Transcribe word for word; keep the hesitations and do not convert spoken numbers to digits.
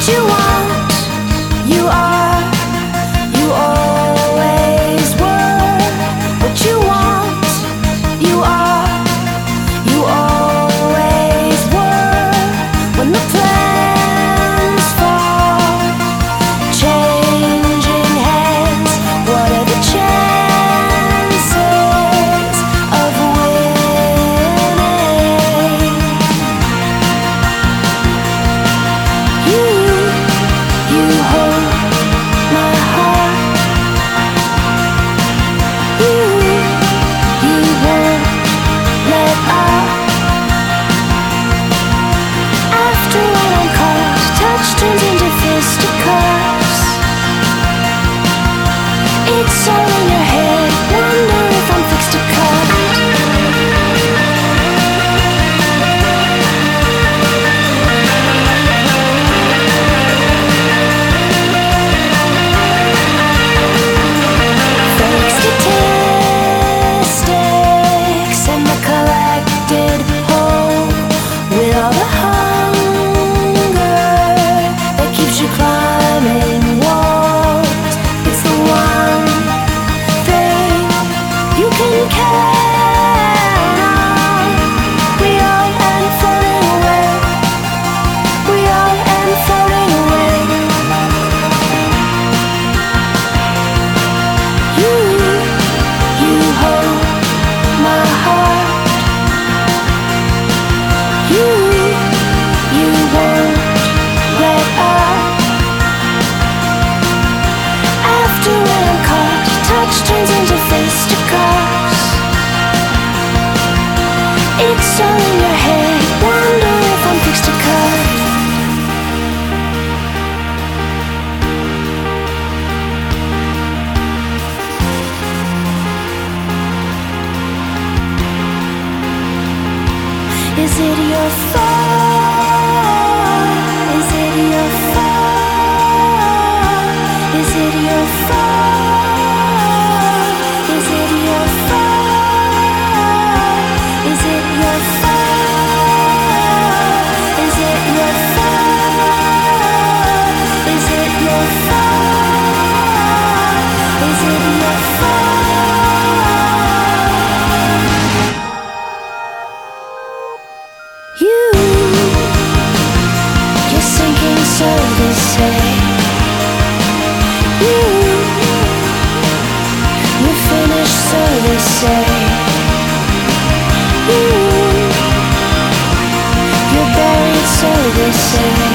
you want, you are, you always were. What you want, you are, you always were. When the plans fall, changing hands, what are the chances of winning? You, you hold my heart. You, you won't let up. After when I'm caught, touch turns into fisticuffs. It's all in your head, wonder if I'm fixed to cut. Fake statistics and the collected whole, with all the hunger that keeps you climbing walls. It's the one thing you can count on. We all end floating away. We all end floating away. You, you hold my heart. You, you won't let up. After when I'm caught, touch turns into fisticuffs. It's all in your head, wonder if I'm fixed to cut. Is it your fault? Is it your fault? Is it your fault? Is it your fault? Is it your fault? Is it your fault? Is it your fault? Is it your fault? You, you're sinking, so they say. You, you're finished, so they say. You, you're buried, so they say.